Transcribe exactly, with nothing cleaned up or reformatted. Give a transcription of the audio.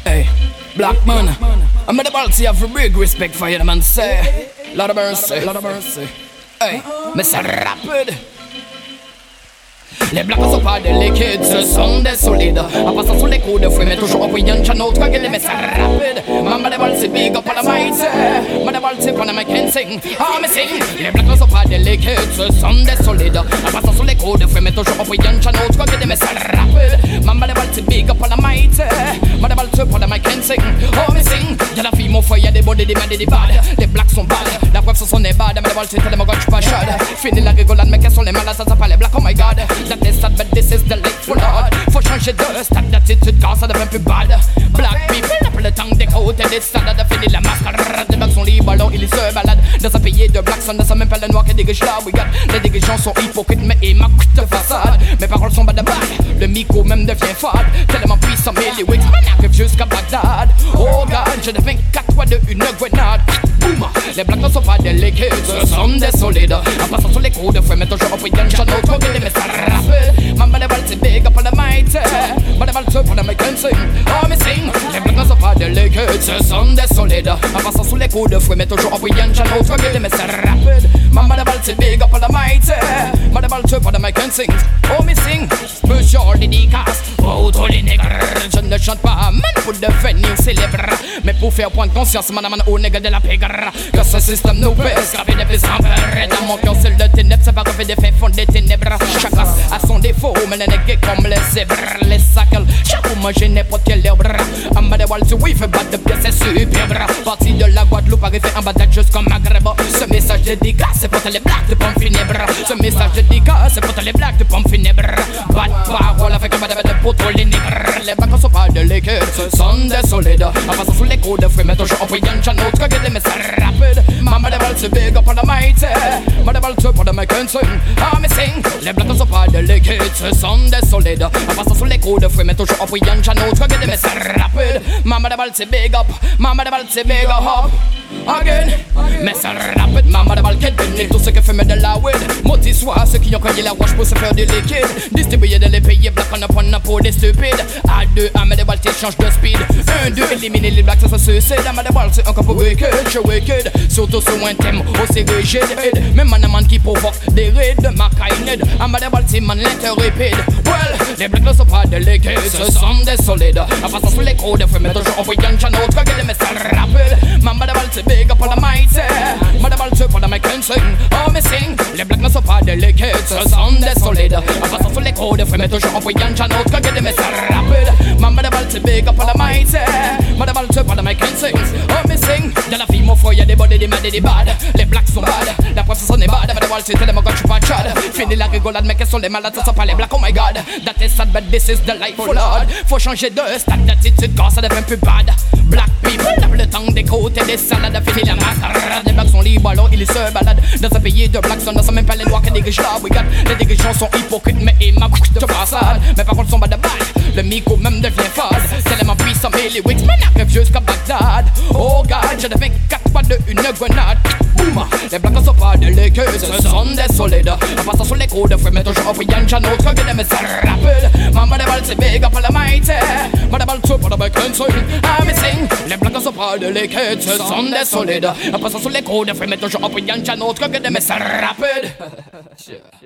Hey, black man, I'm at the balty have a big respect for you, the man say. Lord of mercy, Lord of mercy. Hey, Mister Rapid. Les blacks sont pas délicates, ce sont des solides. En passant sous les coups de fouet, mais toujours envoyant un channel, toi qui les mets ça rapide. Maman de balle, c'est big up on the mic. Maman de balle, c'est pour la mic and sing. Ah, mais sing. Les blacks sont pas délicates, ce sont des solides. En passant sous les coups de fouet, mais toujours envoyant un channel, toi qui les mets ça rapide. Maman de balle, c'est big up on the mic. Maman de balle, c'est pour la mic and sing. Oh, mais sing. Y'a la fille, mon foyer, y'a des body, des mains, des bad. Les blacks sont bad. La preuve, ce sont des bad. Maman de balle, c'est tellement gauche, pas chaude. Fini la rigolade, mais qu'elles sont les malades, ça s'appelle les blacks, oh my god. That is sad, but this is the life for Lord. Faut changer de stade d'attitude car ça devient plus bad. Black people, après le temps des côtes et des stades de finir la mascarade. Les blacks sont libres alors ils se baladent dans un pays de blacks. On ne sait même pas le noir qui dégage là. We got les dirigeants sont hypocrites mais ils m'accoutent de façade. Mes paroles sont bad de bad. Le micro même devient fade. Tellement puissant mais les wigs m'en arrivent jusqu'à Bagdad. Oh god, je deviens quatre fois de une grenade. Boum. Les blacks ne sont pas délicates, ce sont des solides. En passant sur les coups de fouet, mais toujours en priant channel, trop que les messages rapides. Maman de balle, c'est big up on the mic. Maman de balle, c'est pour la mic and sing. Oh, mais sing. Les blacks ne sont pas délicates, ce sont des solides. En passant sur les coups de fouet, mais toujours en priant channel, trop que les messages rapides. Maman de balle, c'est big up on the mic. Maman de balle, c'est pour la mic and sing. Oh, mais sing. Special dédicace pour tous les nègres. Je ne chante pas, man, pour devenir célèbre, mais pour faire prendre conscience, man, man, aux nègres de la pègre. Que ce système nous pèse, gravé des fils en peur. Dans mon cœur, c'est de ténèbres, c'est pas gravé des faits, font des ténèbres. Chaque race a son défaut, mais les nègres comme les zèbres, les sacles. Chaque coup, manger n'importe quel herbe. En bas des walls, oui, fait battre de pièces, c'est superbe. Parti de la Guadeloupe, arrivé en bas juste comme Maghreb. Ce message dédicace, c'est pour les blagues de pommes funèbres. Ce message dédicace, c'est pour les blagues de pommes funèbres. Pas de parole avec un bas de pour tous les nègres. Les blagues ne sont pas délicates, ce sont des solides. En passant sous les coups de fouet, mais toujours en priant channel, trop que les messages rapides. Maman de balle, c'est big up on the mic. Maman de balle, c'est pour la mic and sing. Ah, mais sing. Les blagues ne sont pas délicates, ce sont des solides. En passant sous les coups de fouet, mais toujours en priant channel, trop que les messages rapides. Maman de balle, c'est big up. Maman de balle, c'est big up. Again, mais ça rapide, maman de balle qui bénit tout ce que fait me de la weed. Maudit soit ceux qui ont cueilli la roche pour se faire du liquide. Distribuer de les payer black on a prendre pour des stupides. À deux, à de balle, change de speed. Un, deux, éliminer les blacks, ça se suicide. À de balle, c'est encore pour wicked, je suis wicked. Surtout sur un thème aussi rigide. Même man, man qui provoque des raids, ma kained. À de balle, c'est man l'interrépide. Well, les blacks ne sont pas délicates, ce sont des solides. En passant sous les coups de feu, mais toujours envoyant un channel, trop que les messages rapides. Maman de balle, c'est big up on the mic. Maman de balle, c'est pour la mic and sing. Oh, mais sing. Les blacks ne sont pas délicates, ce sont des solides. En passant sous les coups de feu, mais toujours envoyant un channel, trop que les messages rapides. Maman de balle, c'est big up on the mic. Maman de balle, c'est pour la mic and sing. Oh, mais sing. Dans la vie, mon foyer, y'a des body, des mains et des bad. Les blacks sont bad. La preuve, ce sont des bad. Maman de balle, c'est tellement gauche, pas chad. Fini la rigolade, mais qu'elles sont les malades, ça sont pas les blacks, oh my god. That is sad, but this is the life for Lord. Faut changer de stade d'attitude, car ça devient plus bad. Black people, le temps des côtes et des salades. Fini la mascarade. Les blacks sont libres, alors ils se baladent. Dans un pays de blacks, on ne sait même pas les noirs qui dégagent là. We got les dirigeants sont hypocrites, mais ils m'accoutent de façade. Mes paroles sont bad de bad. Le micro même devient fade. Tellement puissant, mais les wigs m'en arrivent jusqu'à Bagdad. Oh god, je deviens quatre fois de une grenade. Boum. Les blacks ne sont pas délicates, ce sont des solides. En passant sur les coups de fouet, mais toujours en priant channel, trop que les messages rapides. Maman de balle, c'est big up on the mic. Maman de balle, c'est pour la mic and sing. Ah, mais sing. Les blacks ne sont pas délicates, ce sont des solides. En passant sur les coups de fouet, mais toujours en priant channel, trop que les messages rapides.